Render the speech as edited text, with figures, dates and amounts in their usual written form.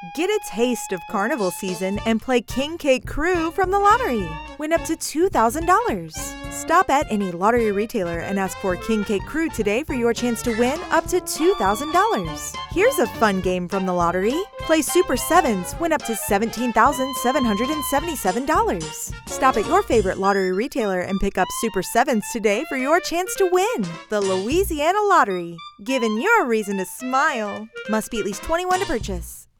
Get a taste of carnival season and play King Cake Crew from the lottery. Win up to $2,000. Stop at any lottery retailer and ask for King Cake Crew today for your chance to win up to $2,000. Here's a fun game from the lottery. Play Super Sevens, win up to $17,777. Stop at your favorite lottery retailer and pick up Super Sevens today for your chance to win. The Louisiana Lottery, giving you a reason to smile. Must be at least 21 to purchase.